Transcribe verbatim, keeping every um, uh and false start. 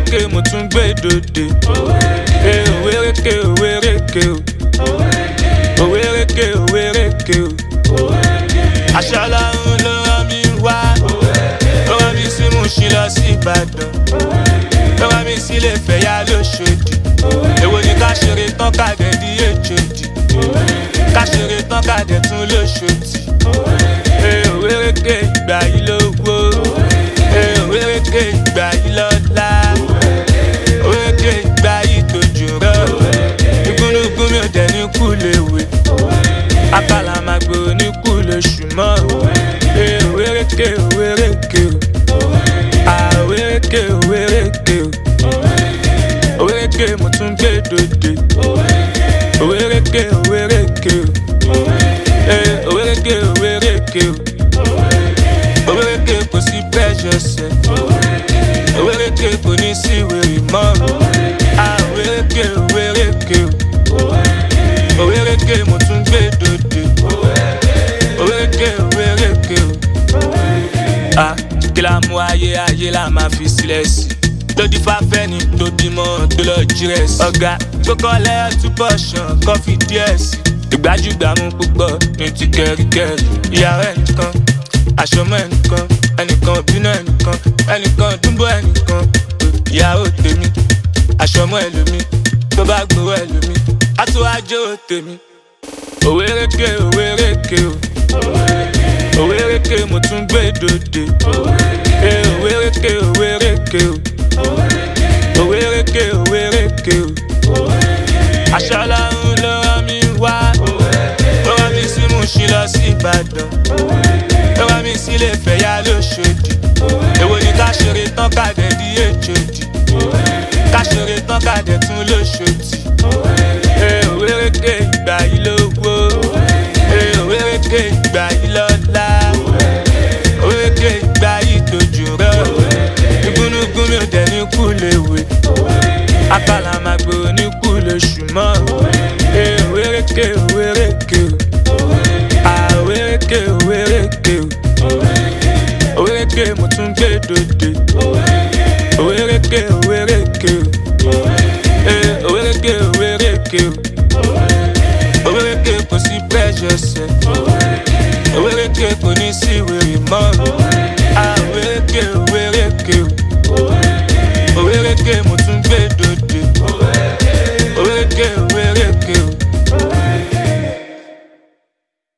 òwérèké mo tún gbé dòde. Òwérèké òwérèké o. Òwérèké òwérèké o. Àṣà Ọlọ́run ló rán mi wá. Ó rán mi sí Mùṣín lọ sí Ìbàdàn. Ó rán mi sí Ilé-Ifẹ̀ yá l'Óṣòdì. Èwo ni ká ṣeré tán ká dẹ̀ di èjòdì. Ká ṣeré tán ká dẹ̀ tún l'Óṣòdì. Òwérèké ìgbà yìí lówó. Òwérèké ìgbà yìí lọ́lá. Òwérèké ìgbà yìí tójú rọ̀. Igúnnugún mi ò dẹ̀ ní kú léwe. Àkàlà máa gbòó ní kú lóṣù mọ́. Òwérèké òwérèké o. Òwérèké òwérèké o. Òwérèké mo tún gbé dòde. Òwérèké òwérèké o. Òwérèké òwérèké o. Òwérèké kò sí pressure sẹ́. Òwérèké kò ní sí wèrè mọ́. Òwérèké òwérèké o. Òwérèké mo tún gbé dòde. Òwérèké òwérèké o. Kí la mú ayé ayé la máa fi sílẹ̀ sí. Lódì fáfẹ́ ni tó bímọ tó lọ jírẹ̀sì. Ọ̀gá gbókànlẹ̀ túbọ̀ ṣàn kọ́fì díẹ̀ sí. Ìgbájúgbàmú púpọ̀ ní ti kẹ́ríkẹ́rí. Ìyàwó ẹnìkan, àṣọmọ ẹnìkan, ẹnìkan bínú ẹnìkan, ẹnìkan dúnbọ̀ ẹnìkan. Ìyàwó tèmi, àṣọmọ ẹlòmí, tó bá gbowó ẹlòmí, á tó wájú tèmi. Òwérèké òwérèké o. Òwérèké mo tún gbé dòde. Òwérèké òwérèké o. Òwérèké òwérèké o. Àṣà Ọlọ́run ló rán mi wá. Ó rán mi sí Mùṣín lọ sí Ìbàdàn. Ó rán mi sí Ilé-Ifẹ̀ yá l'Óṣòdì. Èwo ni ká ṣeré tán ká dẹ̀ di èjòdì. Ká ṣeré tán ká dẹ̀ tún l'Óṣòdì. Òwérèké ìgbà yìí lówó. Òwérèké ìgbà yìí lọ́lá. Òwérèké ìgbà yìí tójú rọ̀. Igúnnugún mi ò dẹ̀ ní kú léwe. Àkàlà máa gbòó ní kú lóṣù mọ́. Òwérèké òwérèké o. Òwérèké òwérèké o. Òwérèké mo tún gbé dòde. Òwérèké òwérèké o. Òwérèké òwérèké o. Òwérèké kò sí pressure sẹ́. Òwérèké kò ní sí wèrè mọ́. Òwérèké òwérèké o. Òwérèké mo